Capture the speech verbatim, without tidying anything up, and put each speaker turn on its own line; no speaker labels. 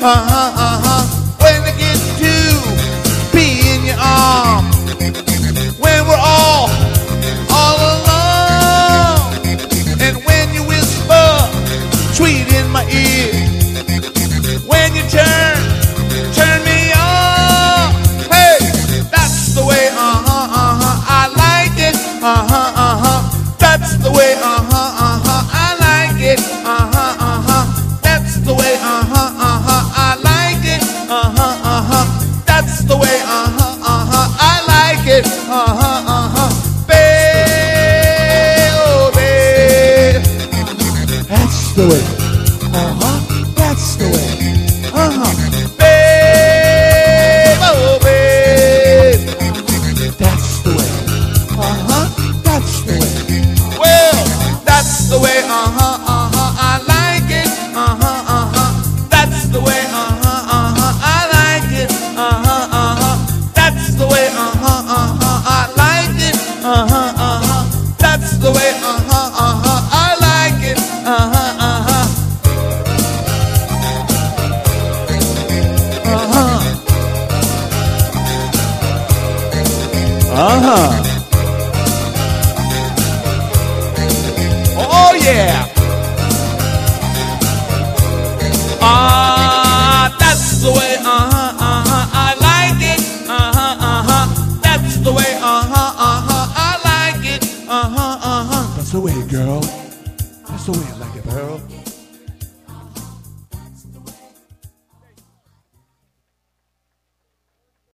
uh-huh, uh-huh. When I get to be in your arm, when we're all, all alone, and when you whisper sweet in my ear, when you turn, turn me on, hey, that's the way, uh-huh, uh-huh, I like it, uh-huh, uh-huh, that's the way, uh-huh, uh-huh, I like it, uh-huh, uh-huh, that's the way, uh-huh, uh-huh, I like it, uh-huh, uh-huh, that's the way, uh-huh, uh-huh, I like it, uh-huh, uh-huh, babe, oh babe, that's the way, uh-huh, that's the way, uh-huh, babe, oh babe, that's the way, uh-huh, that's the way, well, that's the way, uh-huh, uh-huh, I like it, uh-huh, uh-huh, that's the way, uh-huh, uh-huh, I like it, uh-huh, uh-huh, that's the way, uh-huh, uh-huh, I like it, uh-huh, uh-huh, that's the way, uh-huh, uh-huh, I like it, uh-huh, uh-huh, uh-huh, uh-huh, oh yeah, ah, that's the way, uh-huh, uh-huh, I like it, uh-huh, uh-huh, that's the way, uh-huh, uh-huh, I like it, uh-huh, uh-huh, that's the way, girl, that's the way.